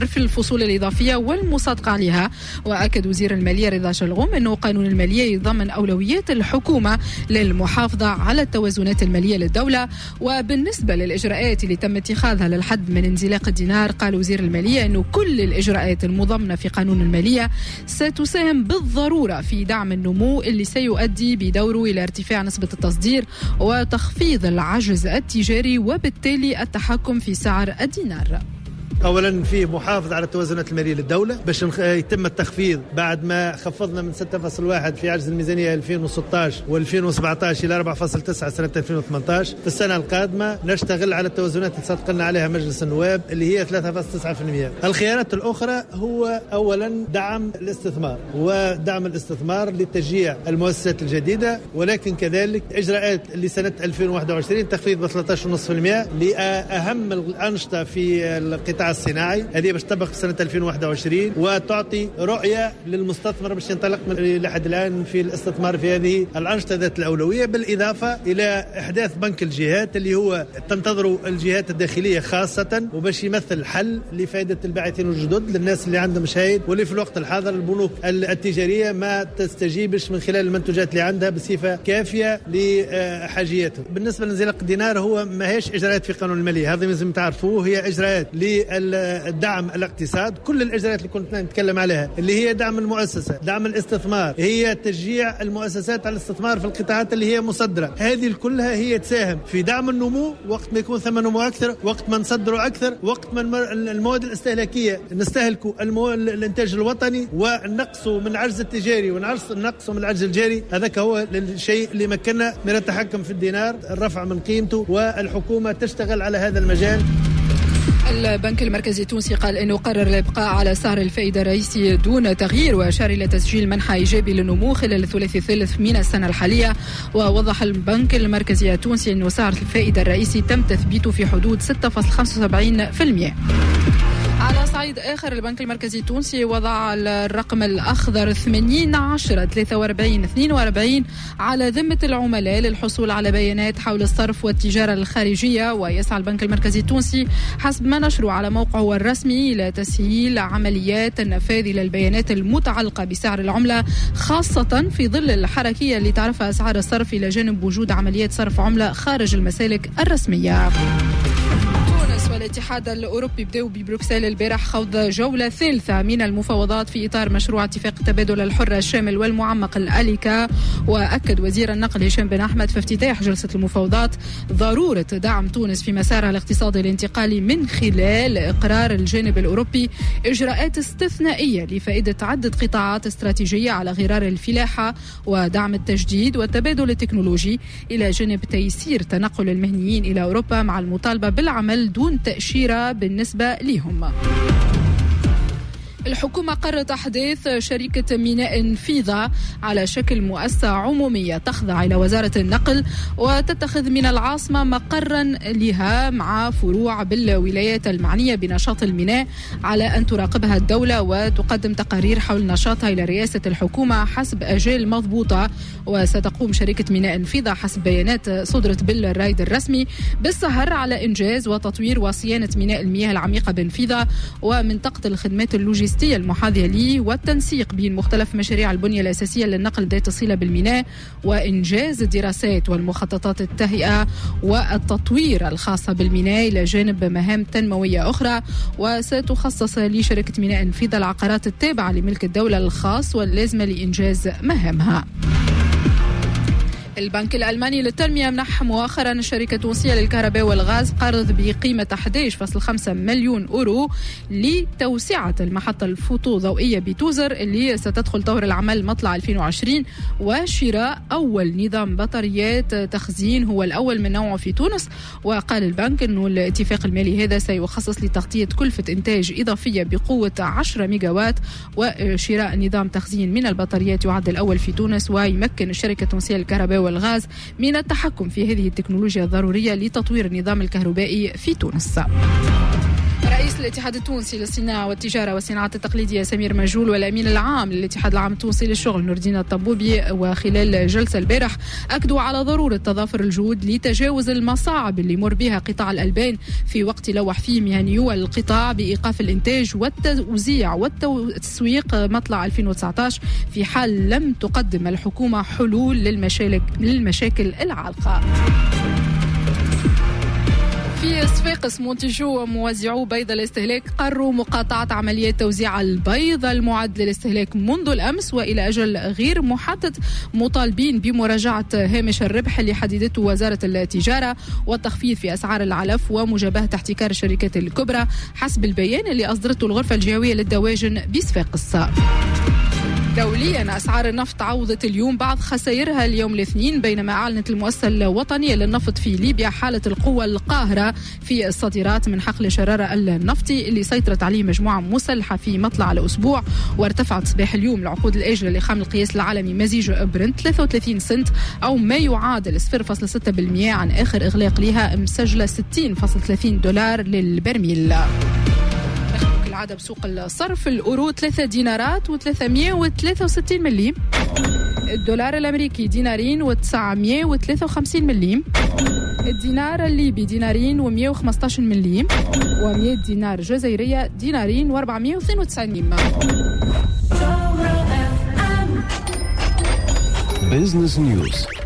في الفصول الإضافية والمصادقة عليها. وأكد وزير المالية رضا شلغوم أنه قانون المالية يضمن أولويات الحكومة للمحافظة على التوازنات المالية للدولة. وبالنسبة للإجراءات اللي تم اتخاذها للحد من انزلاق الدينار، قال وزير المالية أنه كل الإجراءات المضمنة في قانون المالية ستساهم بالضرورة في دعم النمو اللي سيؤدي بدوره إلى ارتفاع نسبة التصدير وتخفيض العجز التجاري وبالتالي التحكم في سعر الدينار. أولا في محافظة على التوازنات المالية للدولة باش يتم التخفيض بعد ما خفضنا من 6.1 في عجز الميزانية 2016 و2017 إلى 4.9 سنة 2018. في السنة القادمة نشتغل على التوازنات اللي صدقنا عليها مجلس النواب اللي هي 3.9%. الخيارات الأخرى هو أولا دعم الاستثمار ودعم الاستثمار لتشجيع المؤسسات الجديدة، ولكن كذلك إجراءات لسنة 2021 تخفيض ب 13.5% لأهم الأنشطة في القطاع الصناعي، هذه باش تطبق في سنة 2021 وتعطي رؤية للمستثمر باش ينطلق من لحد الآن في الاستثمار في هذه الأنشطة ذات الأولوية، بالإضافة إلى إحداث بنك الجهات اللي هو تنتظر الجهات الداخلية خاصة وباش يمثل حل لفائدة الباحثين الجدد للناس اللي عندهم شهايد، واللي في الوقت الحاضر البنوك التجارية ما تستجيبش من خلال المنتوجات اللي عندها بصفة كافية لحاجياتهم. بالنسبة لانزلاق الدينار هو ما هيش إجراءات في قانون المالية، هذا لازم تعرفوه، هي إجراءات الدعم الاقتصاد. كل الإجراءات اللي كنت نتكلم عليها اللي هي دعم المؤسسة، دعم الاستثمار، هي تشجيع المؤسسات على الاستثمار في القطاعات اللي هي مصدرة، هذه كلها هي تساهم في دعم النمو وقت ما يكون ثمن نمو أكثر، وقت ما نصدروا أكثر، وقت ما المواد الاستهلاكية نستهلكوا الإنتاج الوطني ونقصوا من العجز التجاري ونقصوا من العجز الجاري. هذاك هو الشيء اللي مكننا من التحكم في الدينار، الرفع من قيمته، والحكومة تشتغل على هذا المجال. البنك المركزي التونسي قال أنه قرر الإبقاء على سعر الفائدة الرئيسي دون تغيير، وأشار إلى تسجيل منحى إيجابي للنمو خلال الثلاثي الثالث من السنة الحالية. ووضح البنك المركزي التونسي أنه سعر الفائدة الرئيسي تم تثبيته في حدود 6.75%. على صعيد آخر، البنك المركزي التونسي وضع الرقم الأخضر 80/10/43/42 على ذمة العملاء للحصول على بيانات حول الصرف والتجارة الخارجية. ويسعى البنك المركزي التونسي حسب ما نشره على موقعه الرسمي إلى تسهيل عمليات النفاذ للبيانات المتعلقة بسعر العملة، خاصة في ظل الحركية اللي تعرفها أسعار الصرف إلى جانب وجود عمليات صرف عملة خارج المسالك الرسمية. والاتحاد الأوروبي بدأوا ببروكسل البارح خوض جولة ثالثة من المفاوضات في إطار مشروع اتفاق التبادل الحر الشامل والمعمق الأليكا. وأكد وزير النقل هشام بن أحمد في افتتاح جلسة المفاوضات ضرورة دعم تونس في مسارها الاقتصادي الانتقالي من خلال إقرار الجانب الأوروبي إجراءات استثنائية لفائدة عدة قطاعات استراتيجية على غرار الفلاحة ودعم التجديد والتبادل التكنولوجي، إلى جانب تيسير تنقل المهنيين إلى أوروبا مع المطالبة بالعمل دون تأشيرة بالنسبة لهم. الحكومة قررت تحديث شركة ميناء انفيضة على شكل مؤسسة عمومية تخضع إلى وزارة النقل، وتتخذ من العاصمة مقرا لها مع فروع بالولايات المعنية بنشاط الميناء، على أن تراقبها الدولة وتقدم تقارير حول نشاطها إلى رئاسة الحكومة حسب أجال مضبوطة. وستقوم شركة ميناء انفيضة حسب بيانات صدرت بالرايد الرسمي بالسهر على إنجاز وتطوير وصيانة ميناء المياه العميقة بانفيضة ومنطقة الخدمات اللوجستية المحاذية ليه، والتنسيق بين مختلف مشاريع البنية الأساسية للنقل ذات الصلة بالميناء، وإنجاز الدراسات والمخططات التهيئة والتطوير الخاصة بالميناء إلى جانب مهام تنموية أخرى. وستخصص لشركة ميناء انفيضة العقارات التابعة لملك الدولة الخاص واللازمة لإنجاز مهامها. البنك الألماني للتنمية منح مؤخرا الشركة التونسية للكهرباء والغاز قرض بقيمة 11.5 مليون أورو لتوسعة المحطة الفوتوضوئية بتوزر اللي ستدخل طور العمل مطلع 2020، وشراء أول نظام بطاريات تخزين هو الأول من نوعه في تونس. وقال البنك أنه الاتفاق المالي هذا سيخصص لتغطية كلفة إنتاج إضافية بقوة 10 ميجاوات، وشراء نظام تخزين من البطاريات يعد الأول في تونس، ويمكن الشركة التونسية للكهرباء والغاز من التحكم في هذه التكنولوجيا الضرورية لتطوير النظام الكهربائي في تونس. رئيس رئيس الاتحاد التونسي للصناعة والتجارة والصناعات التقليدية سمير مجهول والأمين العام للاتحاد العام التونسي للشغل نور الدين الطبوبي وخلال جلسة البارح أكدوا على ضرورة تضافر الجهود لتجاوز المصاعب اللي يمر بها قطاع الألبان في وقت لوح فيه مهنيو القطاع بإيقاف الإنتاج والتوزيع والتسويق مطلع 2019 في حال لم تقدم الحكومة حلول للمشاكل العالقة. في صفاقس منتجو وموزعو بيض الاستهلاك قرروا مقاطعة عمليات توزيع البيض المعد للاستهلاك منذ الأمس وإلى أجل غير محدد، مطالبين بمراجعة هامش الربح اللي حددته وزارة التجارة والتخفيض في أسعار العلف ومجابهة احتكار الشركات الكبرى حسب البيان اللي أصدرته الغرفة الجهوية للدواجن بصفاقس. دوليا أسعار النفط عوضت اليوم بعض خسائرها اليوم الاثنين، بينما أعلنت المؤسسة الوطنية للنفط في ليبيا حالة القوة القاهرة في الصادرات من حقل شرارة النفطي اللي سيطرت عليه مجموعة مسلحة في مطلع الأسبوع، وارتفعت صباح اليوم العقود الآجلة لخام القياس العالمي مزيج برنت 33 سنت أو ما يعادل 0.6% عن آخر إغلاق لها مسجلة $60.30 للبرميل. العادة بسوق الصرف، الأورو 3 دينارات و363 مليم، الدولار الأمريكي دينارين و953 مليم، الدينار الليبي دينارين و115 مليم، و100 دينار جزائرية دينارين و492 مليم. Business News.